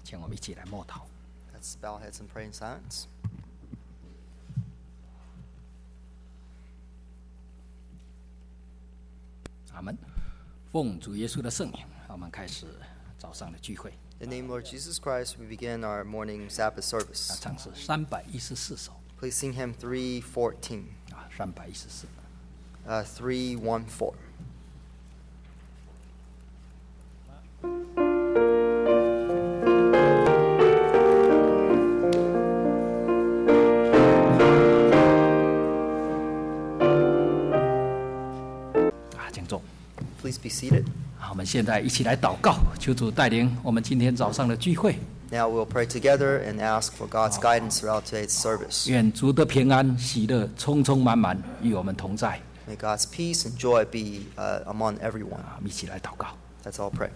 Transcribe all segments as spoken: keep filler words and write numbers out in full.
请我们一起来默祷。 Let's bow our heads and pray in silence. 阿们。奉主耶稣的圣名，我们开始早上的聚会。 In the name of Lord Jesus Christ, we begin our morning Sabbath 啊， service. 唱是三百一十四首 Please sing hymn three fourteen, 啊，三百一十四。 uh, three one four. 啊，请坐。 Please be seated. 好，我们现在一起来祷告，求主带领我们今天早上的聚会。 Now we'll pray together and ask for God's guidance throughout today's service. 愿主的平安、喜乐充充满满与我们同在。 May God's peace and joy be uh, among everyone. 啊，我们一起来祷告。 Let's all pray.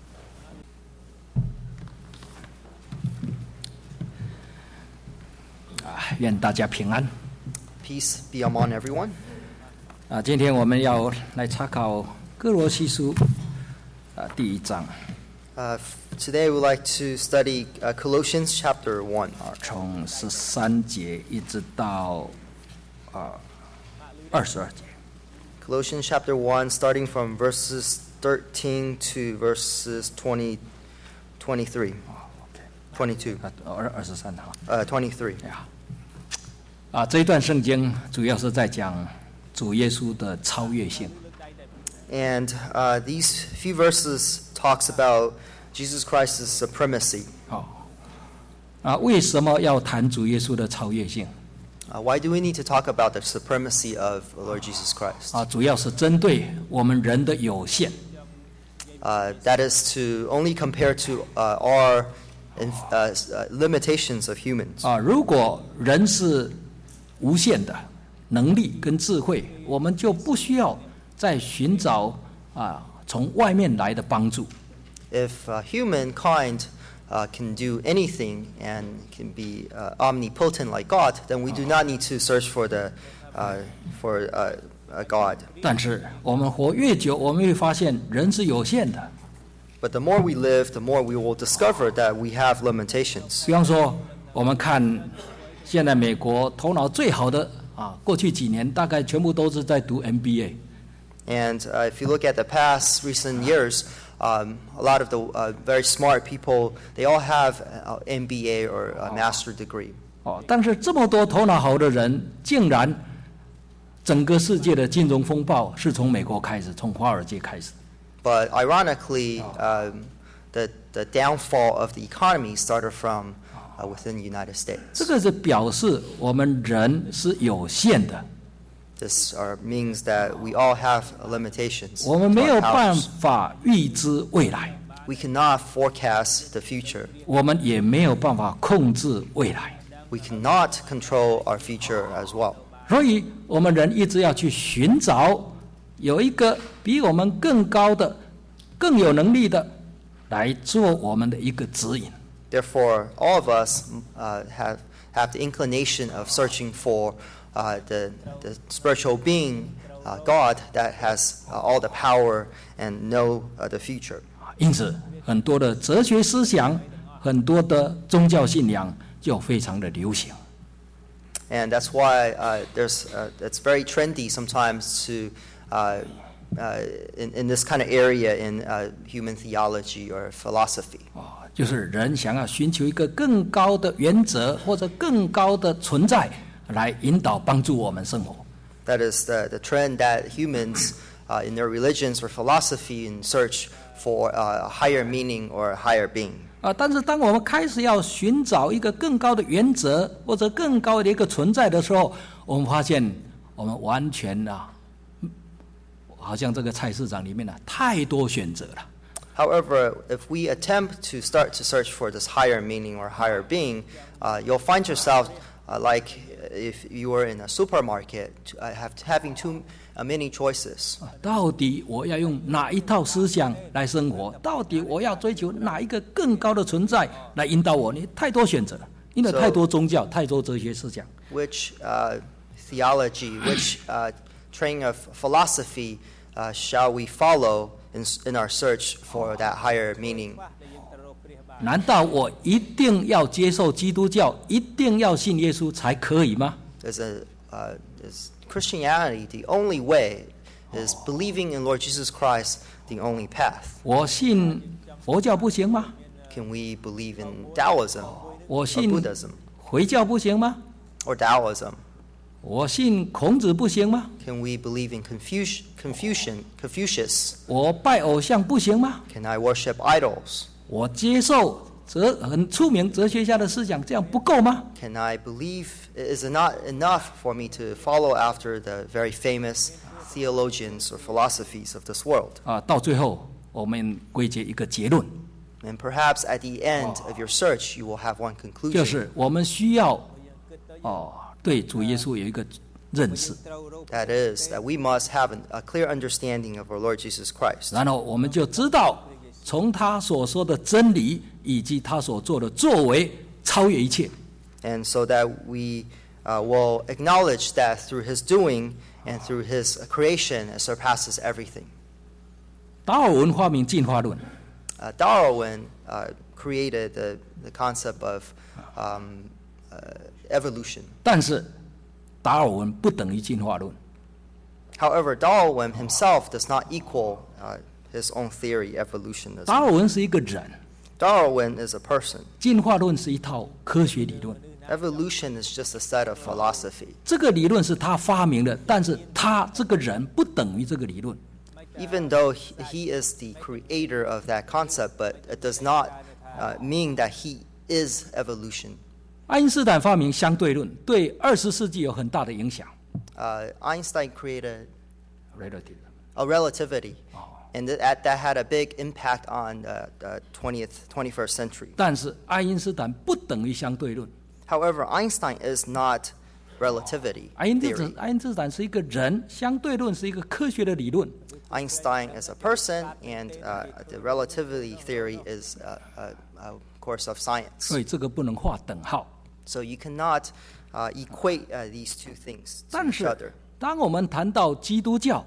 啊，愿大家平安。 Peace be among everyone. 啊，今天我们要来查考歌罗西书啊第一章 Uh, f- today we'd like to study uh, Colossians chapter one. 啊，从十三节一直到啊二十二节。 Colossians chapter one, starting from verses thirteen to verses twenty, twenty-three, 哦 OK， twenty-two, 啊，二二十三哈。 uh, twenty-three. 呀，啊，这一段圣经主要是在讲主耶稣的超越性。 And uh, these few verses talks about Jesus Christ's supremacy. 哦，啊，为什么要谈主耶稣的超越性？ Uh, why do we need to talk about the supremacy of the Lord Jesus Christ? 啊，主要是针对我们人的有限。 Uh, that is to only compare to uh, our in, uh, s- uh, limitations of humans. 啊，如果人是无限的能力跟智慧，我们就不需要再寻找啊从外面来的帮助。 If uh, humankind uh, can do anything and can be uh, omnipotent like God, then we do not need to search for the uh, for uh, a God. 但是我们活越久，我们会发现人是有限的。 But the more we live, the more we will discover that we have limitations. 比方说，我们看现在美国头脑最好的啊，过去几年大概全部都是在读 M B A。 And uh, if you look at the past recent years, um, a lot of the uh, very smart people, they all have uh, M B A or a master degree. 哦，但是这么多头脑好的人，竟然整个世界的金融风暴是从美国开始，从华尔街开始。 But ironically, um, the, the downfall of the economy started from uh, within the United States. 这个是表示我们人是有限的， This uh, means that we all have limitations. 我们 to 没 our 有办 powers. 法预知未来， We cannot forecast the future. 我们也没有办法控制未来， We cannot control our future as well. 所以我们人一直要去寻找有一个比我们更高的、更有能力的来做我们的一个指引。 Therefore, all of us uh, have, have the inclination of searching for uh, the, the spiritual being, uh, God, that has uh, all the power and know uh, the future. 因此，很多的哲学思想、很多的宗教信仰就非常的流行。 And that's why uh, there's, uh, it's very trendy sometimes to, uh, uh, in, in this kind of area in uh, human theology or philosophy. 哦，就是人想要寻求一个更高的原则或者更高的存在来引导帮助我们生活。 That is the, the trend that humans uh, in their religions or philosophy in search for uh, a higher meaning or a higher being. 啊，但是当我们开始要寻找一个更高的原则或者更高的一个存在的时候，我们发现我们完全啊，好像这个菜市场里面呢、啊、太多选择了。 However, if we attempt to start to search for this higher meaning or higher being, uh, you'll find yourself uh, like if you were in a supermarket, uh, have, having too uh, many choices. 啊到底我要用哪一套思想来生活？到底我要追求哪一个更高的存在来引导我？你太多选择了，因为 So- 太多宗教、太多哲学思想。 Which uh, theology, which uh, train of philosophy uh, shall we follow in, in our search for that higher meaning? 难道我一定要接受基督教，一定要信耶稣才可以吗？ Is a uh, is Christianity the only way? Is believing in Lord Jesus Christ the only path? 我信佛教不行吗？ Can we believe in Taoism 我 or 信 Buddhism 回教不行吗？ or Taoism? 我信孔子不行吗？ Can we believe in Confucius, Confucian, Confucius? 我拜偶像不行吗？ Can I worship idols? 我接受哲很出名哲学家的思想，这样不够吗？ Can I believe, is it not enough for me to follow after the very famous theologians or philosophies of this world? 啊，到最后我们归结一个结论， And perhaps at the end of your search, you will have one 就 conclusion. 是我们需要哦对主耶稣有一个认识， That is, that we must have an, a clear understanding of our Lord Jesus Christ. 然后我们就知道从他所说的真理以及他所做的作为超越一切。 And so that we uh, will acknowledge that through his doing and through his creation, it surpasses everything. 达尔文发明进化论， Uh, Darwin uh, created the, the concept of um, uh, evolution. 但是达尔文不等于进化论。 However, Darwin himself does not equal uh, his own theory, evolutionism. 达尔文是一个人， Darwin is a person. 进化论是一套科学理论。 Evolution is just a set of philosophy. 这个理论是他发明的，但是他这个人不等于这个理论。 Even though he, he is the creator of that concept, but it does not uh, mean that he is evolution. 爱因斯坦发明相对论，对二十世纪有很大的影响。 Uh, Einstein created Relative a relativity, and that, that had a big impact on the, the twentieth, twenty-first century. 但是爱因斯坦不等于相对论。 However, Einstein is not relativity 爱因斯 theory. 坦，爱因斯坦是一个人，相对论是一个科学的理论。 Einstein is a person, and uh, the relativity theory is a, a, a course of science. 所以这个不能画等号。 So you cannot uh, equate uh, these two things to 但 each 是 other. 当我们谈到基督教，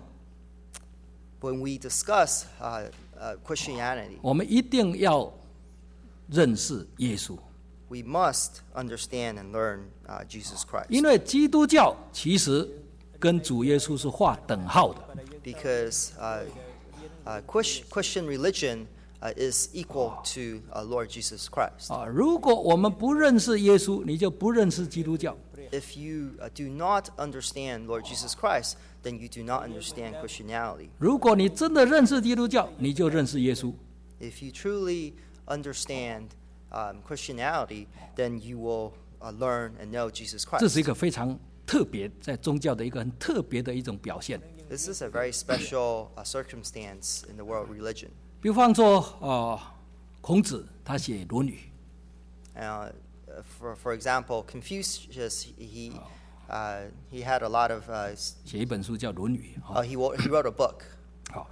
When we discuss uh, uh, Christianity, 我们一定要认识耶稣， we must understand and learn uh, Jesus Christ. 因为基督教其实跟主耶稣是划等号的。 Because uh, uh, Chris- Christian religion uh, is equal to uh, Lord Jesus Christ. 啊，如果我们不认识耶稣，你就不认识基督教。 If you uh, do not understand Lord Jesus Christ, then you do not understand Christianity. 如果你真的认识基督教，你就认识耶稣。 If you truly understand um, Christianity, then you will uh, learn and know Jesus 这是 Christ. 一个非常特别，在宗教的一个很特别的一种表现。 This is a very special uh, circumstance in the world religion. 比方说，呃，孔子他写《论语》， Uh, for, for example, Confucius, he, uh, he had a lot of, uh, s- 写一本书叫《论语》。 uh, he, wo- he wrote a book, 好，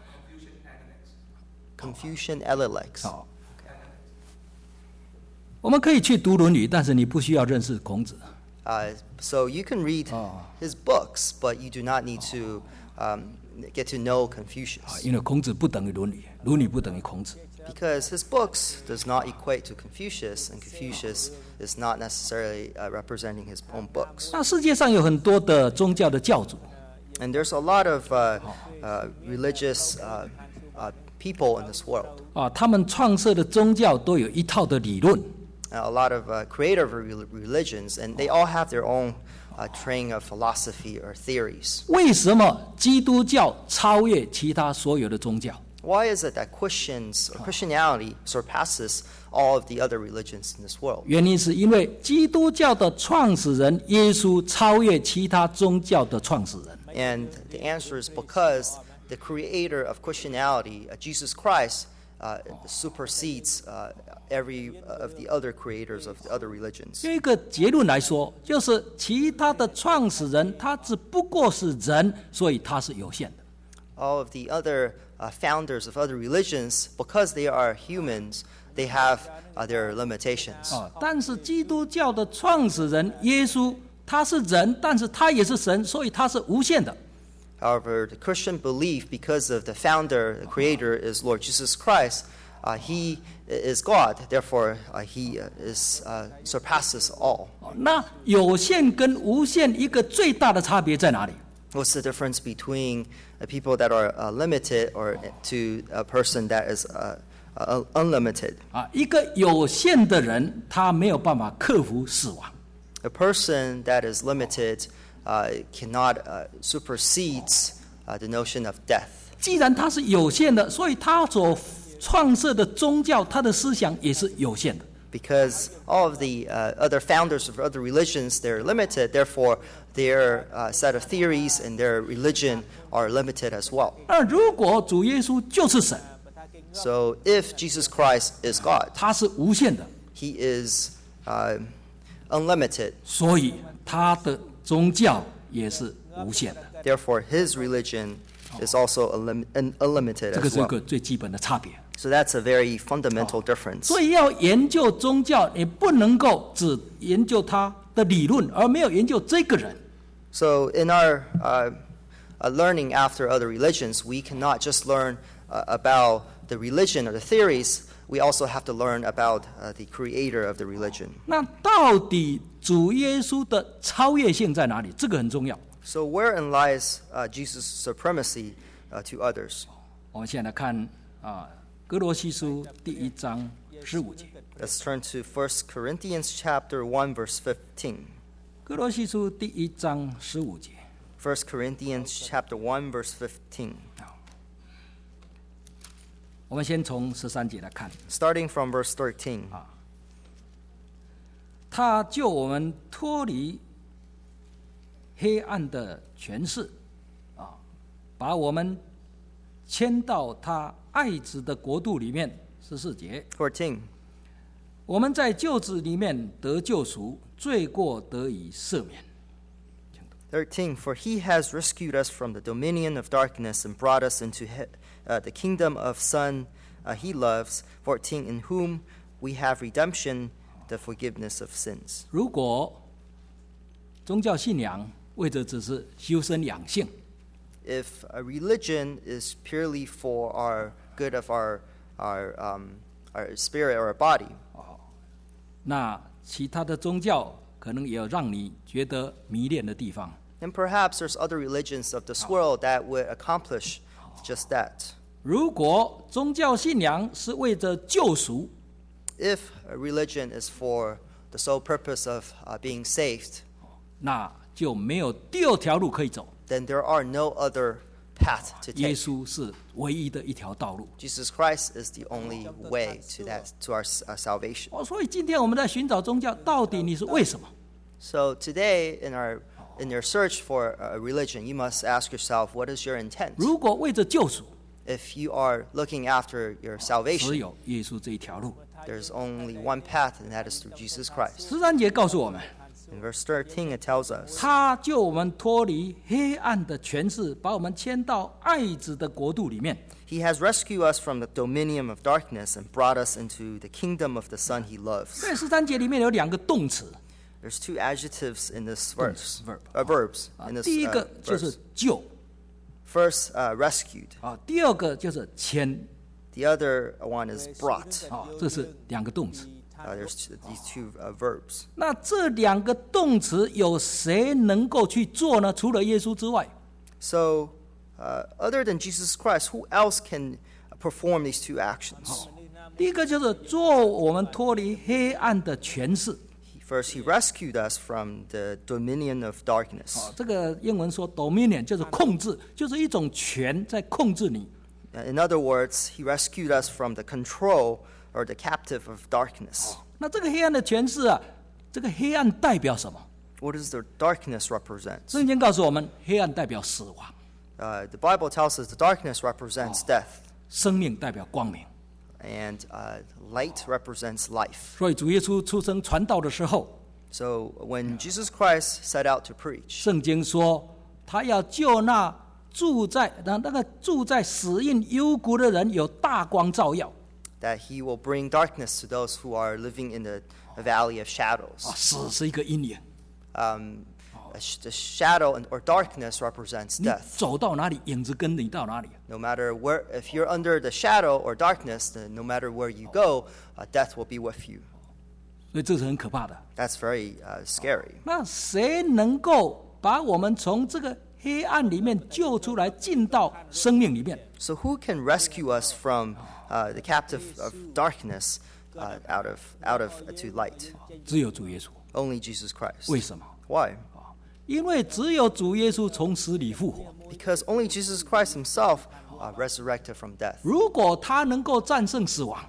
Confucian Analects. 好，我们可以去读《论语》，但是你不需要认识孔子。 Uh, so you can read his books, but you do not need to um, get to know 啊 Confucius. 因为孔子不等于《论语》，《论语》不等于孔子。 Because his books does not equate to Confucius, and Confucius is not necessarily uh, representing his own books. 那世界上有很多的宗教的教主， And there's a lot of uh, uh, religious uh, uh, people in this world. 啊，他们创设的宗教都有一套的理论。 Uh, a lot of uh, creative re- religions, and they all have their own uh, train of philosophy or theories. 为什么基督教超越其他所有的宗教？ Why is it that Christians or Christianity surpasses all of the other religions in this world? 原因是因为基督教的创始人耶稣超越其他宗教的创始人。 And the answer is because the creator of Christianity, uh, Jesus Christ, uh, supersedes uh, every of the other creators of the other religions. 有一个结论来说，就是其他的创始人他只不过是人，所以他是有限的。 All of the other uh, founders of other religions, because they are humans, they have uh, their limitations. 啊，但是基督教的创始人耶稣他是人，但是他也是神，所以他是无限的。 However, the Christian belief, because of the founder, the creator, is Lord Jesus Christ, uh, he is God. Therefore, uh, he is uh, surpasses all. 那有限跟无限一个最大的差别在哪里？ What's the difference between uh, people that are uh, limited or to a person that is uh, uh, unlimited? 啊，一个有限的人，他没有办法克服死亡。 A person that is limited uh, cannot uh, supersedes uh, the notion of death. 既然他是有限的，所以他所创设的宗教，他的思想也是有限的。 Because all of the uh, other founders of other religions, they're limited. Therefore, their uh, set of theories and their religion are limited as well. 那如果主耶稣就是神， So if Jesus Christ is God, 他是无限的， he is uh, unlimited. 所以他的宗教也是无限的。 Therefore, his religion is also unlim- un- unlimited 这个 as 是一 well. 个最基本的差别。 So that's a very fundamental difference. 所以要研究宗教，你不能够只研究他的理论，而没有研究这个人。 So in our uh, uh, learning after other religions, we cannot just learn uh, about the religion or the theories. We also have to learn about uh, the creator of the religion. 那到底主耶稣的超越性在哪里？这个很重要。 So wherein lies uh, Jesus' supremacy uh, to others? 我们现在来看啊，哥罗西书第一章十五节。 Let's turn to First Corinthians chapter one, verse fifteen. 哥罗西书第一章十五节。 First Corinthians chapter one, verse fifteen. 我们先从十三节来看， Starting from verse thirteen. 他救我们脱离黑暗的权势，啊，把我们迁到他爱子的国度里面。十四节， fourteen. 我们在救子里面得救赎，罪过得以赦免。 thirteen. For he has rescued us from the dominion of darkness and brought us into he- uh, the kingdom of Son uh, he loves. fourteen. In whom we have redemption, the forgiveness of sins. 如果宗教信仰为着只是修身养性， If a religion is purely for our good of our our um, our spirit or our body, 那其他的宗教可能也有让你觉得迷恋的地方。 then perhaps there's other religions of this world that would accomplish just that. 如果宗教信仰是为着救赎， If a religion is for the sole purpose of uh, being saved, 那就没有第二条路可以走。 then there are no other path to 耶 take. 稣是唯一的一条道路。 Jesus Christ is the only way to that to our uh, salvation. 哦，所以今天我们在寻找宗教，到底你是为什么？ So today, in our in your search for a religion, you must ask yourself, what is your intent? 如果为着救赎， If you are looking after your 只 salvation, 有耶稣这一条路。 there's only one path, and that is through Jesus Christ. 十三节告诉我们， In verse thirteen, it tells us, 他救我们脱离黑暗的权势，把我们迁到爱子的国度里面。 He has rescued us from the dominion of darkness and brought us into the kingdom of the Son he loves. 在十三节里面有两个动词， There's two adjectives in this verse, verb. uh, verbs 啊 in，this 第一 uh, 个就是 verse. 救 First, uh, rescued. 啊，第二个就是迁 The other one is brought. 啊，这是两个动词。 Uh, there's two, these two uh, verbs. 那这两个动词有谁能够去做呢？除了耶稣之外， So, uh, other than Jesus Christ, who else can perform these two actions? 第一个就是做我们脱离黑暗的权势。 First, he rescued us from the dominion of darkness. 哦，这个英文说 dominion 就是控制，就是一种权在控制你。 Uh, In other words, he rescued us from the control or the captive of darkness. 那这个黑暗的权势啊，这个黑暗代表什么？ What does the darkness represent? 圣经告诉我们，黑暗代表死亡， Uh, the Bible tells us the darkness represents death, 生命代表光明。 and uh, light represents life. 所以主耶稣出生传道的时候， So when Jesus Christ set out to preach, 圣经说他要救那住在那那个住在死荫幽谷的人有大光照耀。 that he will bring darkness to those who are living in the valley of shadows. 啊，死是一个阴影， Um, A sh- the shadow and, or darkness represents 你 death. 走到哪里，影子跟你到哪里。 No matter where, if you're under the shadow or darkness, then no matter where you go, uh, death will be with you. 所以这是很可怕的。 That's very uh, scary. 那谁能够把我们从这个黑暗里面救出来，进到生命里面？ So who can rescue us from uh, the captive of darkness uh, out of out of uh, to light? 只有主耶稣。 Only Jesus Christ. 为什么？ Why? 因为只有主耶稣从死里复活。 Because only Jesus Christ himself uh, resurrected from death. 如果他能够战胜死亡，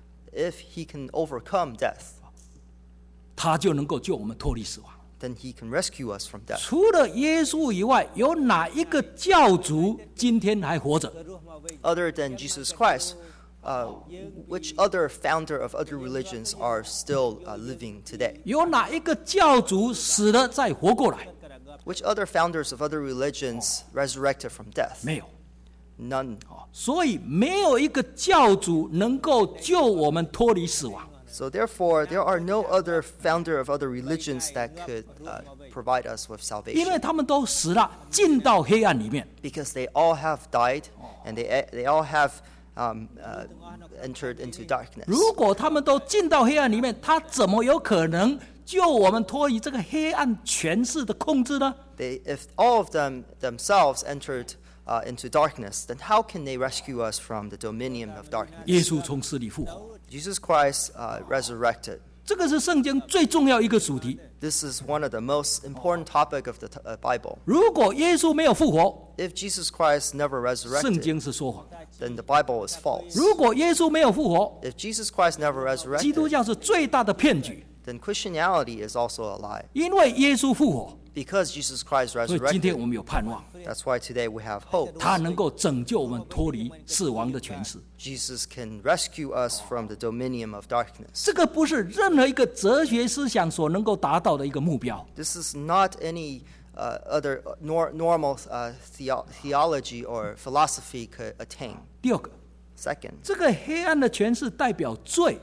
If he can overcome death, 他就能够救我们脱离死亡。 then he can rescue us from death. 除了耶稣以外，有哪一个教主今天还活着？ Other than Jesus Christ, uh, which other founder of other religions are still uh, living today? 有哪一个教主死了再活过来？ Which other founders of other religions resurrected from death? 没有。 None. 所以没有一个教主能够救我们脱离死亡。 So therefore, there are no other founder of other religions that could uh, provide us with 因为 salvation. 他们都死了，进到黑暗里面。 Because they all have died, and they they all have um, uh, entered into darkness. 如果他们都进到黑暗里面，他怎么有可能救我们脱离这个黑暗权势的控制呢？ They, if all of them themselves entered uh, into darkness, then how can they rescue us from the dominion of 耶 darkness? 稣从死里复活， Jesus Christ uh, resurrected. 这个是圣经最重要一个主题。 This is one of the most important topic of the t- uh, Bible. 如果耶稣没有复活， If Jesus Christ never 圣 resurrected, 经是说谎； then the Bible is false. 如果耶稣没有复活， If Jesus Christ never 基督 resurrected, 教是最大的骗局， then Christianity is also a lie. 因为耶稣复活， Because Jesus Christ 所以今天我 resurrected, 们有盼望， that's why today we have hope. 他能够拯救我们脱离死亡的权势。 Jesus can rescue us from the dominion of darkness. 这个不是任何一个哲学思想所能够达到的一个目标。 This is not any uh, other nor, normal uh, theo- theology or philosophy could attain. 第二个， Second, 这个黑暗的权势代表罪，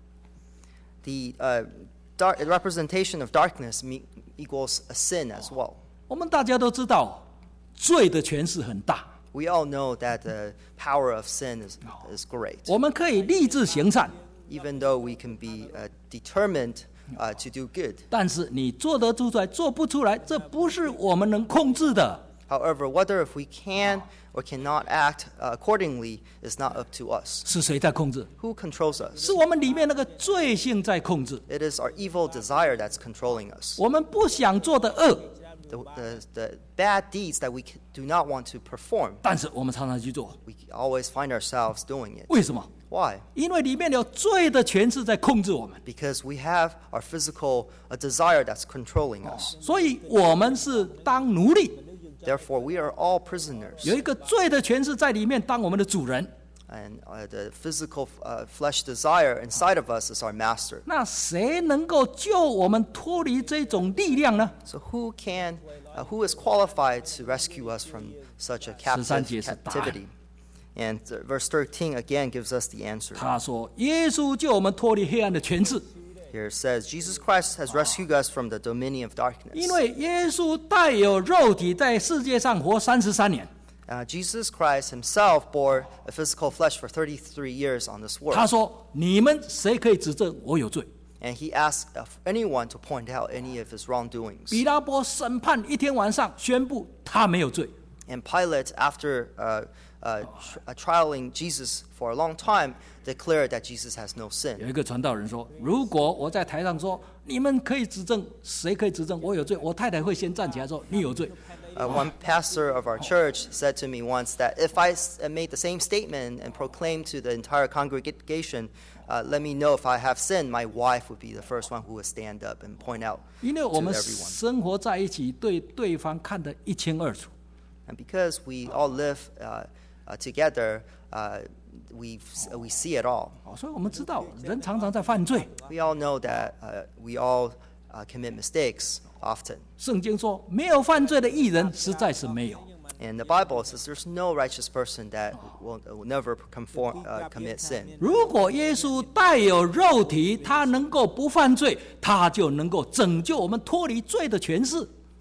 the uh, dark, representation of darkness me- equals a sin as well. 我们大家都知道，罪的权势很大。 We all know that the power of sin is, is great. 我们可以立志行善， Even though we can be uh, determined uh, to do good. 但是你做得出来，做不出来，这不是我们能控制的。 However, whether if we can or cannot act uh, accordingly is not up to us. 是谁在控制？ Who controls us? 是我们里面那个罪性在控制。 It is our evil desire that's controlling us. 我们不想做的恶， The, the, the bad deeds that we c- do not want to perform, 但是我们常常去做。 we always find ourselves doing it. 为什么？ Why? 因为里面有罪的权势在控制我们， Because we have our physical a desire that's controlling us. 所以我们是当奴隶。 Therefore, we are all prisoners. 有一个罪的权势在里面当我们的主人。 And uh, the physical uh, flesh desire inside of us is our master. 那谁能够救我们脱离这种力量呢？ So who can, uh, who is qualified to rescue us from such a captive 十三节是答案。 captivity? And uh, verse thirteen again gives us the answer. 他说：“耶稣救我们脱离黑暗的权势， Here it says, Jesus Christ has rescued us from the dominion of darkness. 因为耶稣带有肉体在世界上活三十三年。 Uh, Jesus Christ himself bore a physical flesh for thirty-three years on this world. 他说：‘你们谁可以指证我有罪 And he asked of anyone to point out any of his？’ wrongdoings. 比拉波审判一天晚上，宣布他没有罪。 And Pilate, after uh, uh, tr- uh, trialing Jesus for a long time, declared that Jesus has no 有 sin. 一个传道人说：‘如果我在台上说你们可以指证，谁可以指证我有罪？’我太太会先站起来说：‘你有罪。’ Uh, one pastor of our church said to me once that if I s- uh, made the same statement and proclaimed to the entire congregation, uh, let me know if I have sinned, my wife would be the first one who would stand up and point out 因为 to 我们 everyone. 生活在一起，对对方看得一清二楚。 And because we all live uh, uh, together, uh, we we see it all. 哦，所以我们知道人常常在犯罪。 We all know that uh, we all uh, commit mistakes often. 圣经说，没有犯罪的义人实在是没有。 And the Bible says there's no righteous person that will, will never conform, uh, commit sin. 如果耶稣带有肉体，他能够不犯罪，他就能够拯救我们脱离罪的权势。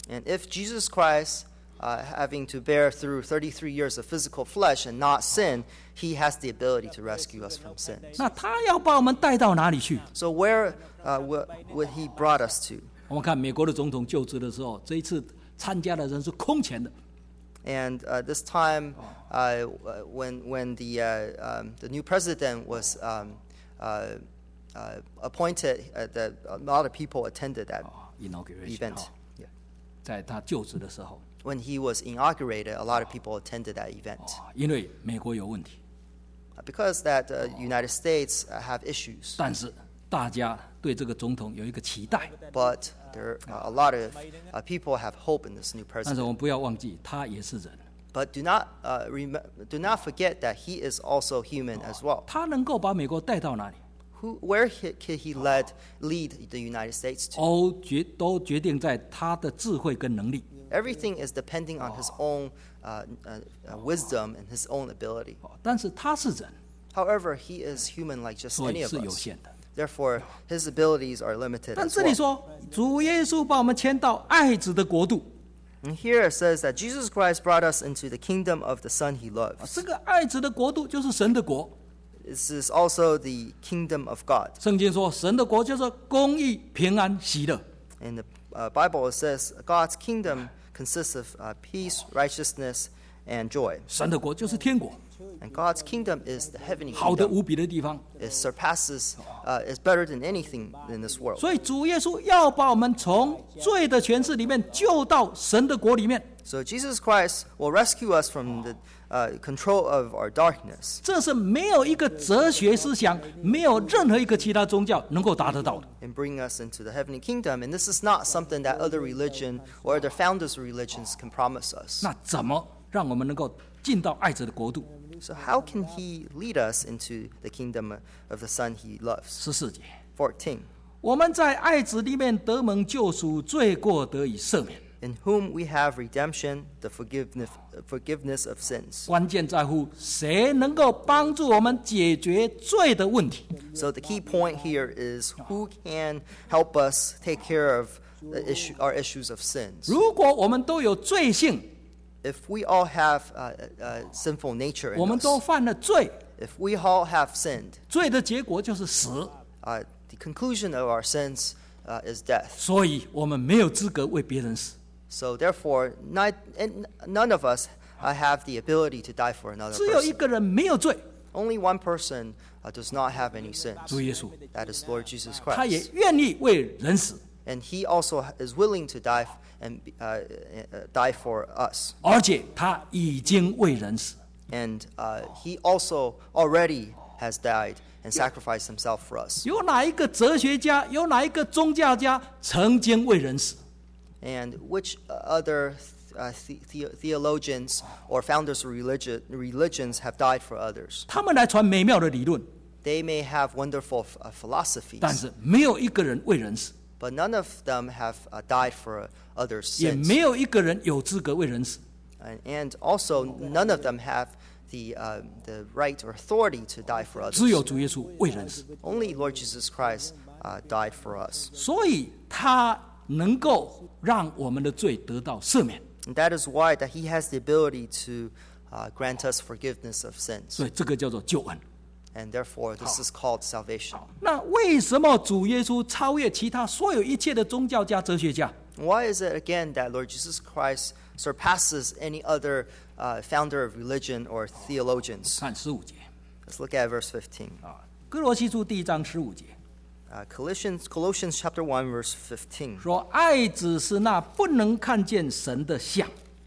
And if Jesus Christ, uh, having to bear through thirty-three years of physical flesh and not sin, he has the ability to rescue us from sin. 那他要把我们带到哪里去？ So where uh, would, would he brought us to? 我们看美国的总统就职的时候，这一次参加的人是空前的。 And uh, this time, uh, when when the uh, um, the new president was um, uh, uh, appointed, uh, that a lot of people attended that inauguration event. 哈在他就职的时候， When he was inaugurated, a lot of people attended that event 哦因为美国有问题， Uh, because that uh, United States uh, have issues. 但是大家对这个总统有一个期待， But there are a lot of uh, people have hope in this new 但是 president. 我们不要忘记，他也是人， But do not uh, rem- do not forget that he is also human as well. 他能够把美国带到哪里？ Who, where he, can he led, lead the United States to? 都决都决定在他的智慧跟能力。 Everything is depending on his own uh, uh, uh, wisdom and his own ability. 哦但是他是人， However, he is human like just 所 any 以 of 是有 us. 限的。 Therefore, his abilities are limited 但 as 这里 well. 说，主耶稣把我们迁到爱子的国度， And here it says that Jesus Christ brought us into the kingdom of the Son he 啊 loves. 这个爱子的国度就是神的国。 This is also the kingdom of God. 圣经说，神的国就是公义、平安、喜乐。 In the uh, Bible, it says God's kingdom consists of uh, peace, righteousness, and joy. 神的国就是天国， And God's kingdom is the heavenly 好的 kingdom. 无比的地方。 It surpasses, uh, is better than anything in this world. 所以主耶稣要把我们从罪的权势里面救到神的国里面， So Jesus Christ will rescue us from the uh, control of our darkness. 这是没有一个哲学思想，没有任何一个其他宗教能够达得到的。 And bring us into the heavenly kingdom. And this is not something that other religion or other founders of religions can promise us. 那怎么让我们能够进到爱子的国度？ So how can he lead us into the kingdom of the Son he loves? 十四节， fourteen. 我们在爱子里面得蒙救赎，罪过得以赦免。 In whom we have redemption, the forgiveness, forgiveness of sins. 关键在乎谁能够帮助我们解决罪的问题。 So the key point here is who can help us take care of the issue, our issues of sins. 如果我们都有罪性， If we all have uh, uh, sinful nature 我 in 们都 us, 犯了罪， if we all have sinned, 罪的结果就是死， uh, the conclusion of our sins uh, is death. 所以我们没有资格为别人死。 So therefore, not, and none of us uh, have the ability to die for another 只有一 person. 个人没有罪， Only one person uh, does not have any sins. 主耶稣， That is Lord Jesus 他也 Christ. 愿意为人死， And he also is willing to die f- and be- uh, uh, die for us. 而且他已经为人死。 And uh, he also already has died and sacrificed himself for us. 有哪一个哲学家，有哪一个宗教家曾经为人死？ And which other uh, the- the- theologians or founders of religion, religions have died for others? 他们来传美妙的理论， They may have wonderful uh, 但 philosophies, 是没有一个人为人死， but none of them have uh, died for others' 也 sins. 没有一个人有资格为人死。 And, and also, none of them have the, uh, the right or authority to die for 只有 others. 主耶稣为人死， Only Lord Jesus Christ uh, died for us. 所以他能够让我们的罪得到赦免。 And that is why that he has the ability to uh, grant us forgiveness of sins. 所以这个叫做救恩。 And therefore, this is called salvation. 那为什么主耶稣超越其他所有一切的宗教家、哲学家？ Why is it again that Lord Jesus Christ surpasses any other uh, founder of religion or theologians? 看十五节 Let's look at verse fifteen. 啊，哥罗西书第一章十五节 Uh, Colossians, Colossians chapter one, verse fifteen. 说：“爱子是那不能看见神的像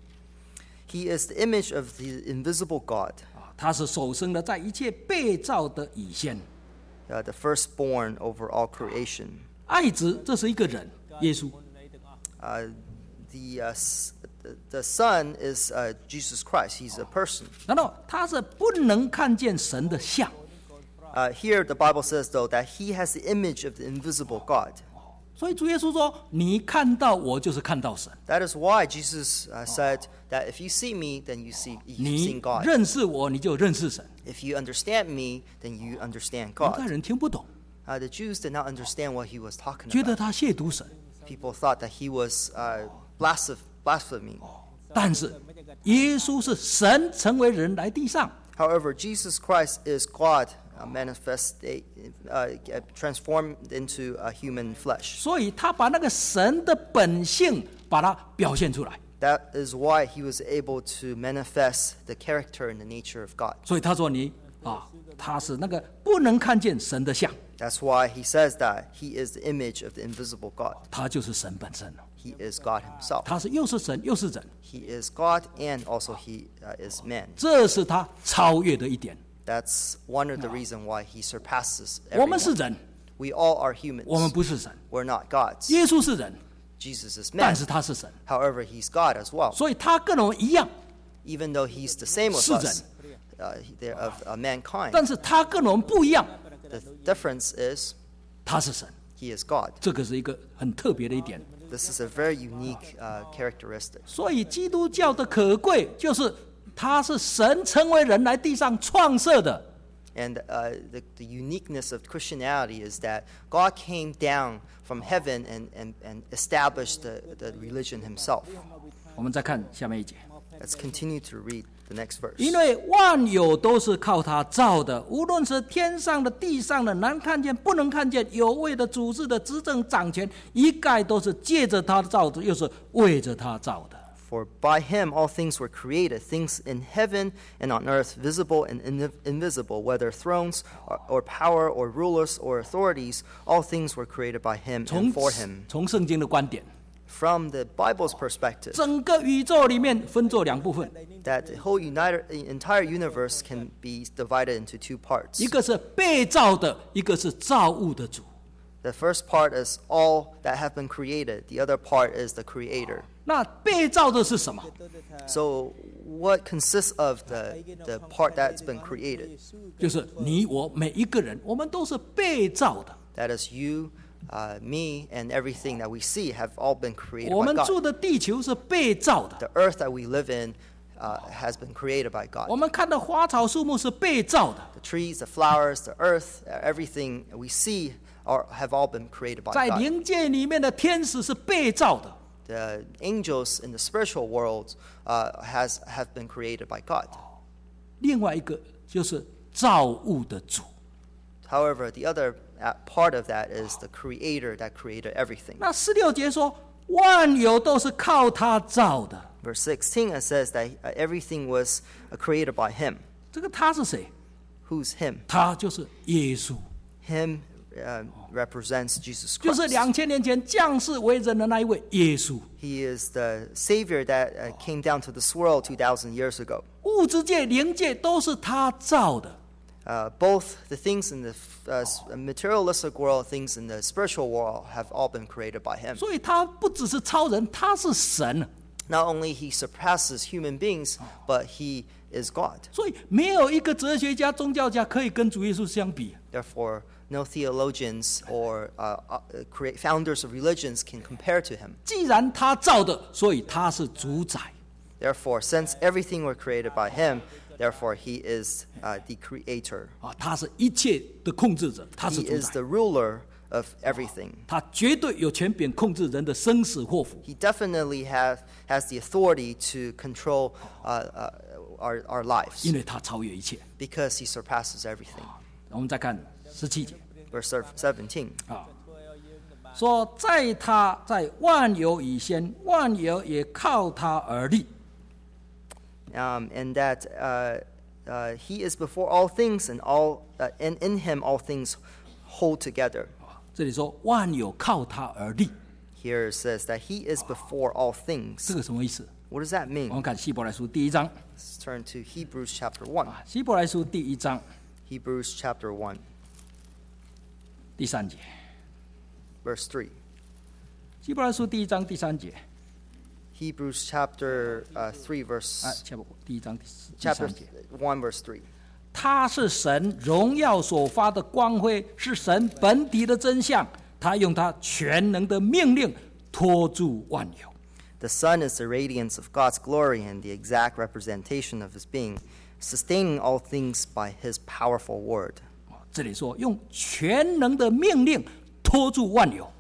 He is the image of the invisible God, 啊，他是首生的，在一切被造的以先。 uh, the firstborn over all creation. 爱子这是一个人，耶稣。 Uh, the, uh, s- the the Son is uh, Jesus Christ. He's a person. 难道他是不能看见神的像？ Uh, here, the Bible says, though, that he has the image of the invisible God. 所以主耶稣说：“你看到我，就是看到神； That is why Jesus uh, said that if you see me, then you see you've 你 seen God. 认识我，你就认识神。 If you understand me, then you understand ” 犹太 God. 人听不懂， Uh, the Jews did not understand what he was talking 觉得 about. 他亵渎神。 people thought that he was uh, blasph- blaspheming. 但是耶稣是神成为人来地上， However, Jesus Christ is God uh, manifested, uh, transformed into a human flesh. 所以他把那个神的本性把它表现出来。 That is why he was able to manifest the character and the nature of God. 所以他说你啊，他是那个不能看见神的像， That's why he says that he is the image of the invisible God. 他就是神本身了。 He is God himself. 他是又是神又是人， He is God and also he uh, is man. 这是他超越的一点。 That's one of the reasons why he surpasses 我们是 everyone. 人， We all are humans. 我们不是神。 We're not gods. 耶稣是人， Jesus is 但 man. 是他是神， However, he's God as well. 所以他跟我们一样， Even though he's the same with 是 us, uh, they're of uh, mankind. 但是他跟我们不一样， The difference is 他是神， he is God. 这个是一个很特别的一点。 This is a very unique uh, characteristic. 所以基督教的可贵就是他是神成为人来地上创设的。 And uh, the, the uniqueness of Christianity is that God came down from heaven and, and, and established the, the religion himself. 我们再看下面一节， Let's continue to read the next verse. 因为万有都是靠他造的，无论是天上的、地上的，能看见、不能看见，有位的、主治的、执政掌权，一概都是借着他造的，又是为着他造的。 For by him all things were created, things in heaven and on earth, visible and in- invisible, whether thrones or, or power or rulers or authorities, all things were created by him 从 and for him. 从圣经的观点， From the Bible's perspective, 整个宇宙里面分作两部分， that the whole united, entire universe can be divided into two parts. 一个是被造的，一个是造物的主。 The first part is all that have been created. The other part is the creator. 那被造的是什么？ So what consists of the, the part that's been created? 就是你我每一个人，我们都是被造的。 That is you, uh, me, and everything that we see have all been created 我 by 们 God. 住的地球是被造的， The earth that we live in uh, has been created by 我 God. 们看到花草树木是被造的， The trees, the flowers, the earth, uh, everything we see are, have all been created by 在 God. 灵界里面的天使是被造的。 The angels in the spiritual world uh, has have been created by God. 另外一个就是造物的主。 However, the other uh, part of that is the creator that created everything. 那十六节说，万有都是靠他造的。 Verse sixteen, it says that uh, everything was uh, created by him. 这个他是谁？ Who's him? 他就是耶稣， Him uh, represents Jesus 就是 Christ. 两千年前降世为人的那一位耶稣。 He is the Savior that uh, came down to this world two thousand years ago. 物质界、灵界都是他造的。 Uh, both the things in the uh, materialistic world, things in the spiritual world have all been created by him. 所以他不只是超人，他是神。 Not only he surpasses human beings, but he is God. 所以没有一个哲学家、宗教家可以跟主耶稣相比。 Therefore, no theologians or uh, uh, create founders of religions can compare to him. 既然他造的，所以他是主宰。 Therefore, since everything were created by him, therefore he is uh, the creator. 啊，他是一切的控制者，他是 He 主 is 宰， the ruler of everything. 他绝对有权柄控制人的生死祸福。 He definitely have, has the authority to control uh, uh, our, our lives 因为他超越一切。 because he surpasses everything. 我们再看十七节 Verse seventeen. 啊，说在他在万有以先，万有也靠他而立。 Um, and that uh, uh, he is before all things, and all uh, and in him all things hold together. 这里说万有靠他而立， Here it says that he is before all 这 things. 个什么意思？ What does that 我 mean? 们看希伯来书第一章， Let's turn to Hebrews chapter one. 希伯来书第一章 Hebrews chapter one, 第三节， verse three. 希伯来书第一章第三节 Hebrews chapter uh, three, 啊， verse 切不第一章第四第 chapter 三节。 one, verse three. 他是神荣耀所发的光辉，是神本体的真相。他用他全能的命令托住万有。 The Son is the radiance of God's glory and the exact representation of his being, sustaining all things by his powerful word. 这里说用全能的命令托住万有。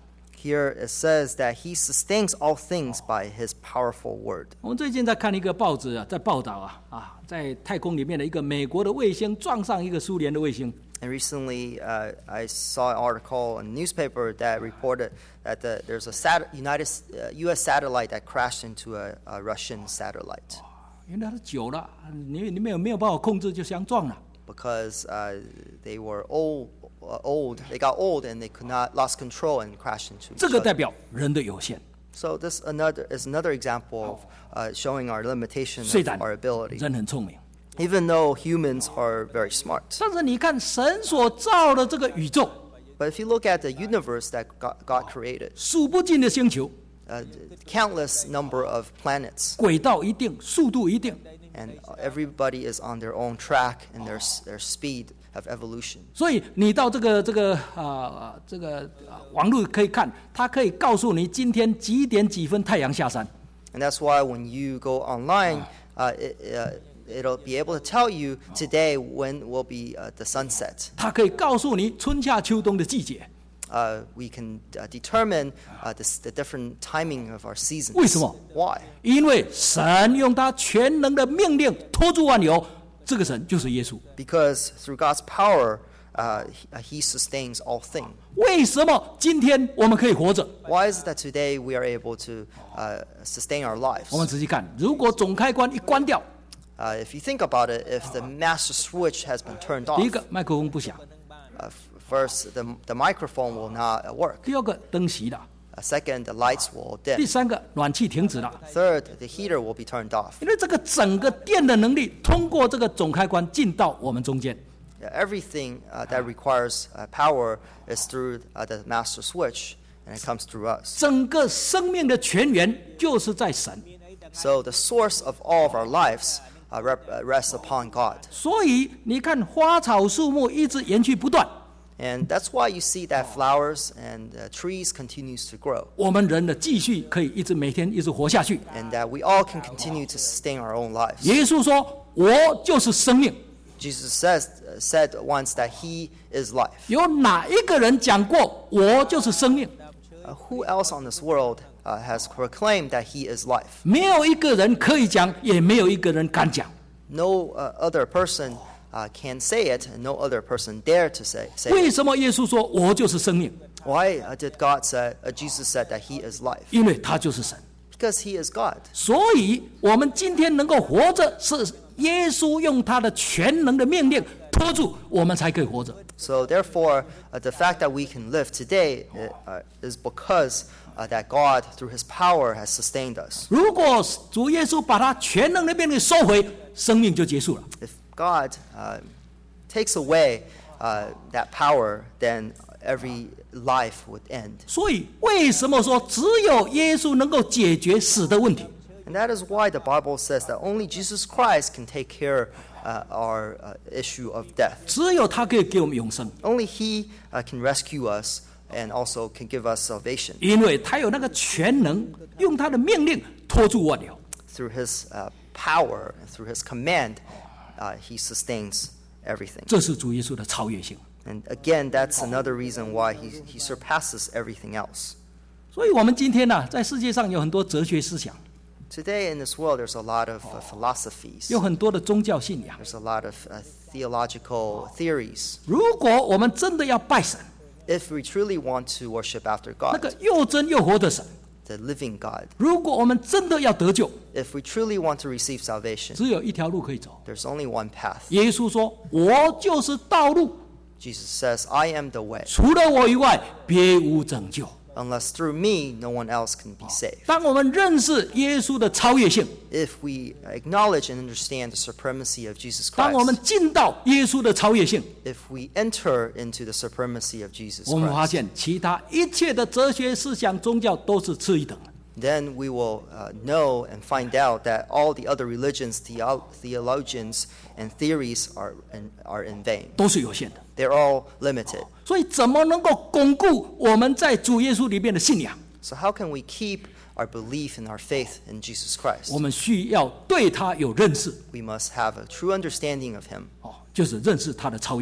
Here it says that he sustains all things by his powerful word. 我们最近在看一个报纸啊，在报道啊啊，在太空里面的一个美国的卫星撞上一个苏联的卫星。 And recently, uh, I saw an article in a newspaper that reported that the, there's a sat- United uh, U S satellite that crashed into a, a Russian satellite. 因为它是久了，你你没有没有办法控制，就相撞了。 Because uh, they were old, uh, old, they got old, and they could not lost control and crashed into 这 each 个代 other. 表人的有限。 So this another is another example of uh, showing our limitation 虽 of 然 our ability. 人很聪明， Even though humans are very smart, 但是你看神所造的这个宇宙， but if you look at the universe that God, God created, 数不尽的星球， uh, countless number of planets, 轨道一定，速度一定， and everybody is on their own track in their their speed of evolution. 所以你到这个这个啊、呃、这个、呃、网络可以看，它可以告诉你今天几点几分太阳下山。 And that's why when you go online, uh, it, uh, it'll be able to tell you today when will be uh, the sunset. 它可以告诉你春夏秋冬的季节。 Uh, we can uh, determine uh, this, the different timing of our seasons. 为什么？ Why? 因为神用他全能的命令托住万有，这个神就是耶稣。 Because through God's power, uh, he, uh, he sustains all things. 为什么今天我们可以活着？ Why is it that today we are able to uh, sustain our lives? 我们仔细看，如果总开关一关掉， Uh, if you think about it, if the master switch has been turned 第一 off, 个麦克风不响， uh, f- first the, the microphone will not uh, work. 第二个灯熄了， Uh, second, the lights will 第 dim. 三个暖气停止了。 Third, the heater will be turned off. 因为这个整个电的能力通过这个总开关进到我们中间， Yeah, everything uh, that requires uh, power is through uh, the master switch, and it comes through us. 整个生命的泉源就是在神。 So the source of all of our lives uh, rep- uh, rests upon God. 所以你看花草树木一直延续不断， And that's why you see that flowers and uh, trees continues to grow, 我们人的继续可以一直每天一直活下去。 and that we all can continue to sustain our own lives. 耶稣说：“我就是生命。 Jesus says, uh, said once that He is life. ” 有哪一个人讲过“我就是生命 Uh, who else on this world uh, has proclaimed that He is life?”？ 没有一个人可以讲，也没有一个人敢讲。 No uh, other person uh, can say it, and no other person dare to say, say 为 it. 什么耶稣说“我就是生命 Why uh, did God say, uh, Jesus said that He is life?”？ 因为他就是神。 Because He is God. 所以，我们今天能够活着，是耶稣用他的全能的命令拖住，我们才可以活着。 So therefore, uh, the fact that we can live today uh, is because uh, that God, through His power, has sustained us. 如果主耶稣把他全能的命令收回，生命就结束了。 If God uh, takes away uh, that power, then every life would end. 所以，为什么说只有耶稣能够解决死的问题？ And that is why the Bible says that only Jesus Christ can take care uh, our uh, issue of death. 只有他可以给我们永生， Only He uh, can rescue us and also can give us salvation 因为他有那个全能，用他的命令拖住万有。 through His uh, power and through His command. Uh, he sustains everything. 这是主耶稣的超越性。 And again, that's another reason why he, he surpasses everything else. 所以，我们今天呢、在世界上有很多哲学思想， Today in this world, there's a lot of uh, philosophies. 有很多的宗教信仰。 There's a lot of uh, theological theories. 如果我们真的要拜神， If we truly want to worship after 那 God, 个又真又活的神， the living God, 如果我们真的要得救， if we truly want to receive salvation, 只有一条路可以走。 there's only one path. 耶稣说：“我就是道路， Jesus says, I am the way. 除了我以外，别无拯救。” Unless through me, no one else can be saved. 当我们认识耶稣的超越性， If we acknowledge and understand the supremacy of Jesus 当我们 Christ, 进到耶稣的超越性， if we enter into the supremacy of Jesus 我们发 Christ, 现其他一切的哲学思想、宗教都是次一等的。 then we will uh, know and find out that all the other religions, theo- theologians, and theories are in, are in vain. 都是有限的。 They're all limited. 所以，怎么能够巩固我们在主耶稣里面的信仰？ So how can we keep our belief and our faith in Jesus Christ? 我们需要对他有认识， We must have a true understanding of Him, 哦，就是认识他的超越性。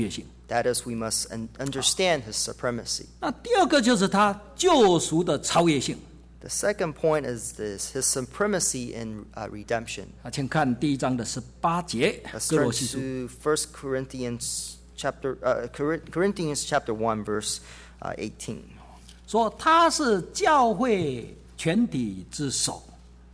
That is, we must un- understand his supremacy. 那第二个就是他救赎的超越性 The second point is this, his supremacy in uh, redemption. 啊，请看第一章的十八节， Let's 哥 turn 罗西书 to First Corinthians chapter uh, Cor- Corinthians chapter one verse uh, eighteen. 说他是教会全体之首，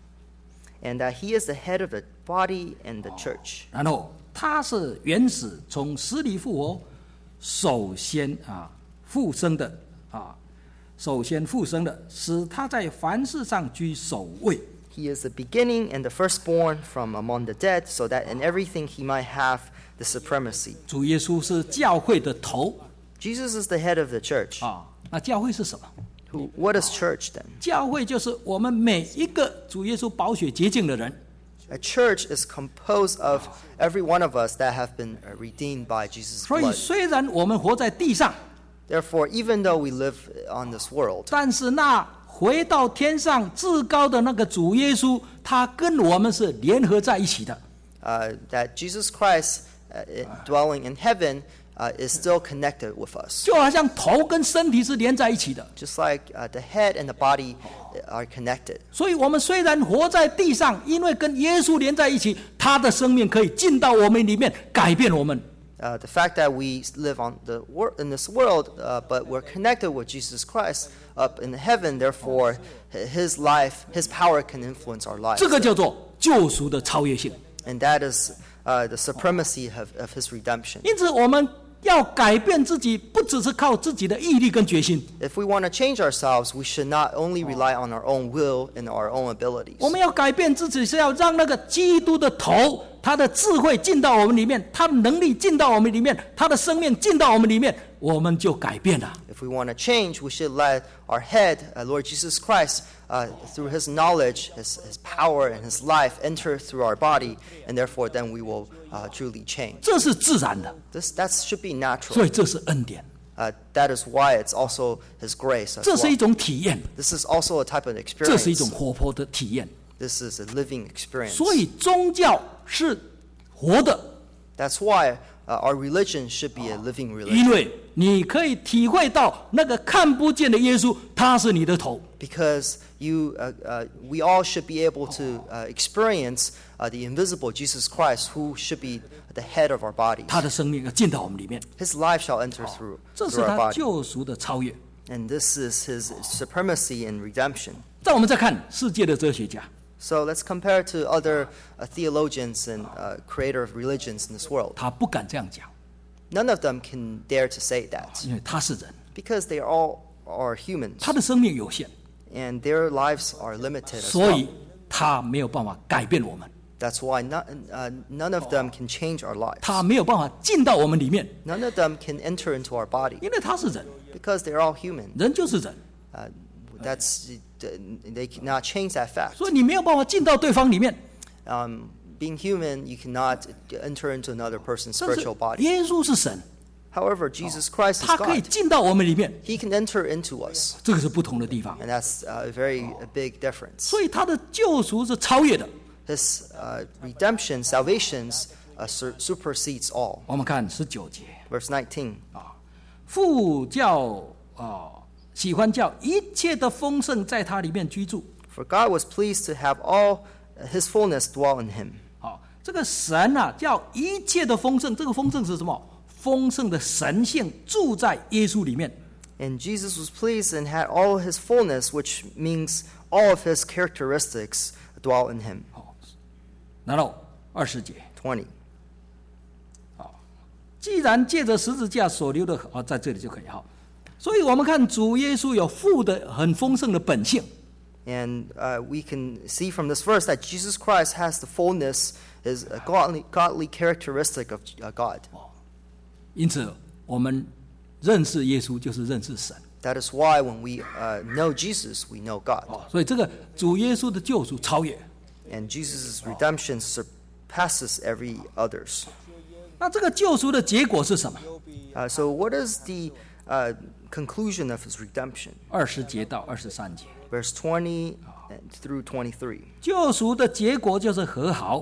And that he is the head of the body and the church. 然后他是原始从死里复活，首先啊复生的啊，首先复生的，使他在凡事上居首位。 He is the beginning and the firstborn from among the dead, so that in everything he might have the supremacy. 主耶稣是教会的头 Jesus is the head of the church. 啊，那教会是什么？ Who, what is church then? 教会就是我们每一个主耶稣宝血洁净的人。 A church is composed of every one of us that have been uh, redeemed by Jesus' 所以 blood. 虽然我们活在地上， Therefore, even though we live on this world, 但是那回到天上至高的那个主耶稣，他跟我们是联合在一起的。 uh, that Jesus Christ uh, dwelling in heaven uh, is still connected with us. 就好像头跟身体是连在一起的。 Just like uh, the head and the body are connected. 所以我们虽然活在地上，因为跟耶稣连在一起，他的生命可以进到我们里面，改变我们。 Uh, the fact that we live on the wor- in this world, uh, but we're connected with Jesus Christ up in heaven, therefore, h- his life, his power can influence our lives. 这个叫做救赎的超越性。 And that is uh, the supremacy of, of his redemption. 因此，我们要改变自己，不只是靠自己的毅力跟决心， If we want to change ourselves, we should not only rely on our own will and our own abilities. 我们要改变自己，是要让那个基督的头，他的智慧进到我们里面，他的能力进到我们里面，他的生命进到我们里面，我们就改变了。 If we want to change, we should let our head, uh, Lord Jesus Christ, uh, through his knowledge, his, his power, and his life, enter through our body, and therefore then we will uh, truly change. 这是自然的， This that should be 所 natural. 以这是恩典， Uh, that is why it's also his grace as 这是一 well. 种体验， This is also a type of 这是一 experience. 种活泼的体验。 This is a living experience. 所以宗教是活的， That's why uh, our religion should be a living 因 religion. 为你可以体会到那个看不见的耶稣，他是你的头。 Because you, uh, uh, we all should be able to uh, experience uh, the invisible Jesus Christ, who should be the head of our bodies. 他的生命要进到我们里面， His life shall enter through, 这是 through our 他 body. 救赎的超越。 And this is his supremacy and redemption. 再我们再看世界的哲学家， So let's compare to other uh, theologians and uh, creator of religions in this world. 他不敢这样讲， None of them can dare to say that 因为他是人， because they all are humans 他的生命有限， and their lives are limited as 所 well. 以他没有办法改变我们， That's why not, uh, none of them can change our lives. 他没有办法进到我们里面， None of them can enter into our body 因为他是人， because they're all human. 人就是人， Uh, that's they cannot change that fact. 所以你没有办法进到对方里面。 Um, being human, you cannot enter into another person's 但是 spiritual body. 耶稣是神， However, Jesus Christ is 他可以 God. 进到我们里面， He can enter into us, 这个是不同的地方。 and that's uh, a very a big difference. 所以他的救赎是超越的。 His uh, redemption, salvations, uh, sur- supersedes all. 我们看十九节， Verse nineteen. 父叫啊、喜欢叫一切的丰盛在他里面居住。 For God was pleased to have all His fullness dwell in Him. 好，这个神啊，叫一切的丰盛，这个丰盛是什么？丰盛的神性住在耶稣里面。 And Jesus was pleased and had all His fullness, which means all of His characteristics dwell in Him. 好，然后二十节， twenty. 既然借着十字架所流的，啊，在这里就可以哈。所以我们看主耶稣有父的很丰盛的本性。 And uh, we can see from this verse that Jesus Christ has the fullness, is a godly, godly characteristic of uh, God. 因此，我们认识耶稣就是认识神。 That is why when we uh, know Jesus, we know God. 哦，所以这个主耶稣的救赎超越。 And Jesus' redemption surpasses every others. 那这个救赎的结果是什么？ Uh, so what is the uh, conclusion of His redemption? 二十节到二十三节， Verse twenty through twenty-three. 救赎的结果就是和好。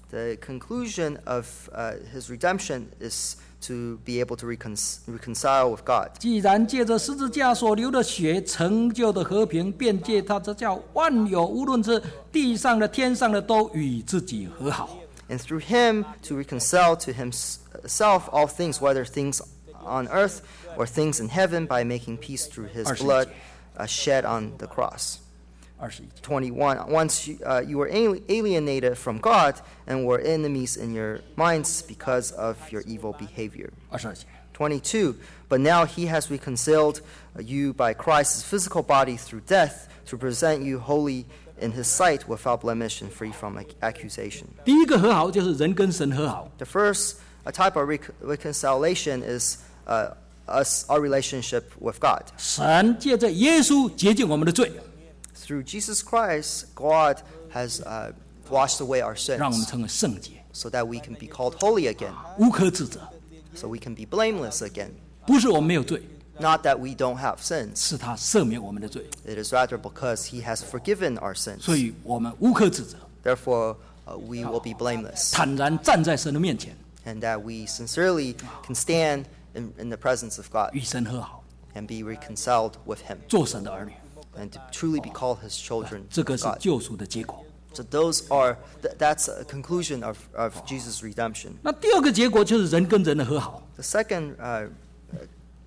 The conclusion of uh, his redemption is to be able to recon- reconcile with God. 既然借着十字架所流的血成就的和平，便借他这叫万有，无论是地上的、天上的，都与自己和好。 And through him to reconcile to himself all things, whether things on earth or things in heaven, by making peace through his blood uh, shed on the cross. 二十一节， twenty-one. Once you, uh, you were ali- alienated from God and were enemies in your minds because of your evil behavior. 二十二节， twenty-two. But now he has reconciled uh, you by Christ's physical body through death to present you holy in his sight, without blemish and free from ac- accusation. 第一个和好就是人跟神和好。 The first uh, type of rec- reconciliation is uh, us, our relationship with God. 神借着耶稣洁净我们的罪， Through Jesus Christ, God has uh, washed away our 让我们 sins 成为圣洁， so that we can be called holy again, 无可指责。 so we can be blameless again. 不是我们没有罪， Not that we don't have sins. 是他赦免我们的罪， It is rather because he has forgiven our sins. 所以我们无可指责， Therefore, uh, we will be blameless, 坦然站在神的面前， and that we sincerely can stand in, in the presence of God 与神和好， and be reconciled with him, 做神的儿女。 and to truly be called his children 这个 of 是 God. 救赎的结果。 So those are th- that's a conclusion of, of Jesus' redemption. 那第二个结果就是人跟人的和好。 The second uh, uh,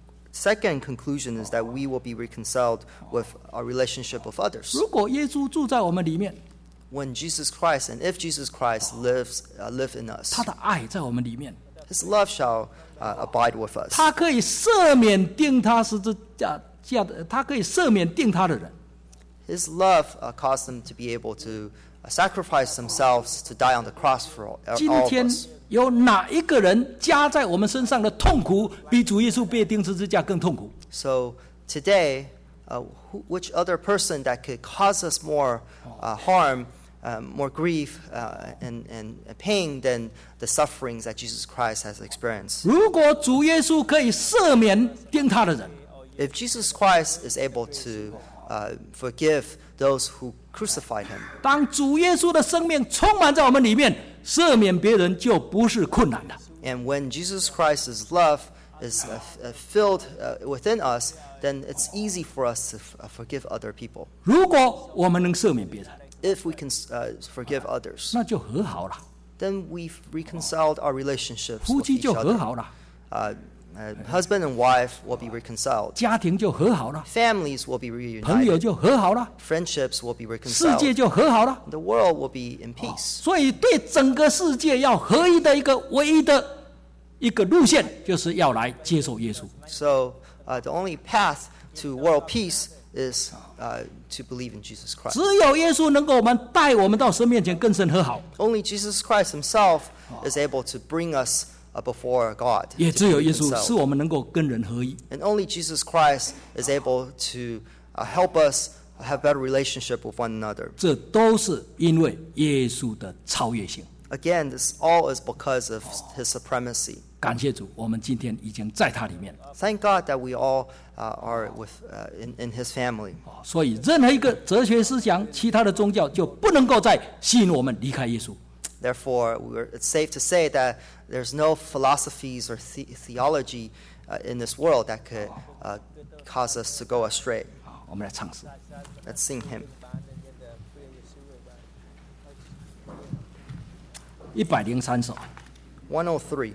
second conclusion is that we will be reconciled with our relationship with others. 如果耶稣住在我们里面， When Jesus Christ and if Jesus Christ lives uh, live in us, 他的爱在我们里面， his love shall uh, abide with us. 他可以赦免定他十字架架的，他可以赦免定他的人。 His love uh, caused them to be able to uh, sacrifice themselves to die on the cross for all, uh, 今 all of 天 us. 有哪一个人加在我们身上的痛苦，比主耶稣被钉十字架更痛苦？ So today, uh, who, which other person that could cause us more uh, harm, um, more grief, uh, and, and pain than the sufferings that Jesus Christ has experienced? 如果主耶稣可以赦免钉他的人， If Jesus Christ is able to uh, forgive those who crucified him, 当主耶稣的生命充满在我们里面，赦免别人就不是困难的。 and when Jesus Christ's love is uh, f- uh, filled uh, within us, then it's easy for us to f- uh, forgive other people. 如果我们能赦免别人， If we can uh, forgive others, 那就和好了， then we've reconciled our relationships 夫 with 妻 each 就和 other. 好了， Uh, uh, husband and wife will be reconciled. 家庭就和好了， Families will be 朋友 reunited. 就和好了， Friendships will be 世界 reconciled. 就和好了。 The world will be in peace. 所以，对整个世界要合一的一个唯一的一个路线，就是要来接受耶稣。 So uh, the only path to world peace is uh, to believe in Jesus Christ. 只有耶稣能够我们带我们到神面前跟神和好， Only Jesus Christ himself is able to bring us uh, before God. 也 to 只 be 有耶稣 reconciled. 使我们能够跟人合一。 And only Jesus Christ is able to uh, help us have better relationship with one another. 这都是因为耶稣的超越性。 Again, this all is because of his supremacy. 感谢主，我们今天已经在他里面。 Thank God that we all uh, are with uh, in, in his family. 所以，任何一个哲学思想、其他的宗教就不能够再吸引我们离开耶稣。 Therefore, we're, it's safe to say that there's no philosophies or the- theology uh, in this world that could uh, cause us to go astray. 好，我们来唱诗。 Let's sing him. 一百零三首。 one oh three.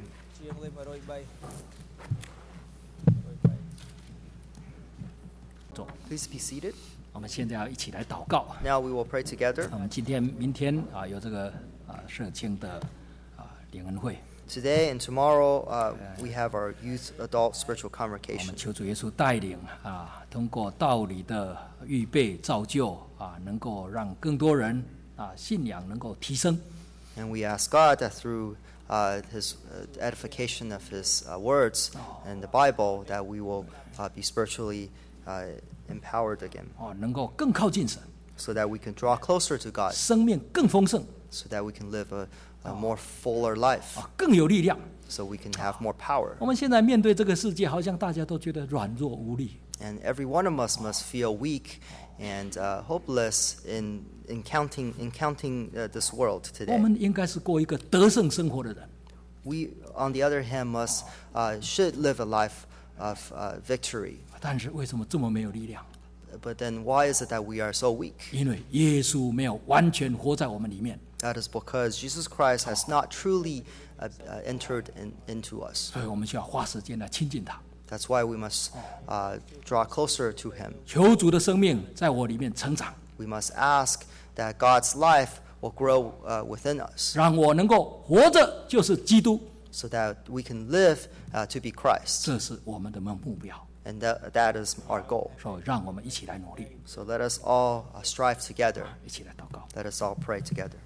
走， Please be seated. 我们现在要一起来祷告。 Now we will pray together. 我们今天、明天啊，有这个啊社青的啊联恩会， Today and tomorrow, uh, we have our youth adult spiritual 我们 convocation. 求主耶稣带领啊，通过道理的预备造就啊，能够让更多人啊信仰能够提升。 And we ask God that through uh, his uh, edification of his uh, words and the Bible, that we will uh, be spiritually uh, empowered again, 哦，能够更靠近神， so that we can draw closer to God, 生命更丰盛 so that we can live a, a more fuller life, 啊，更有力量。 so we can have more power. 我们现在面对这个世界，好像大家都觉得软弱无力。 And every one of us must feel weak and uh, hopeless in, in counting, in counting uh, this world 我 today. 们应该是过一个得胜生活的人。 We, on the other hand, must uh, should live a life of uh, victory. 但是为什么这么没有力量？ But then why is it that we are so weak? 因为耶稣没有完全活在我们里面， That is because Jesus Christ has not truly uh, uh, entered in, into us. 所以我们需要花时间来亲近他， That's why we must uh, draw closer to Him. 求主的生命在我里面成长， We must ask that God's life will grow uh, within us, 让我能够活着就是基督， so that we can live uh, to be Christ. 这是我们的目标。 And that, that is our goal. 所以让我们一起来努力， So let us all uh, strive together. 一起来祷告。 Let us all pray together.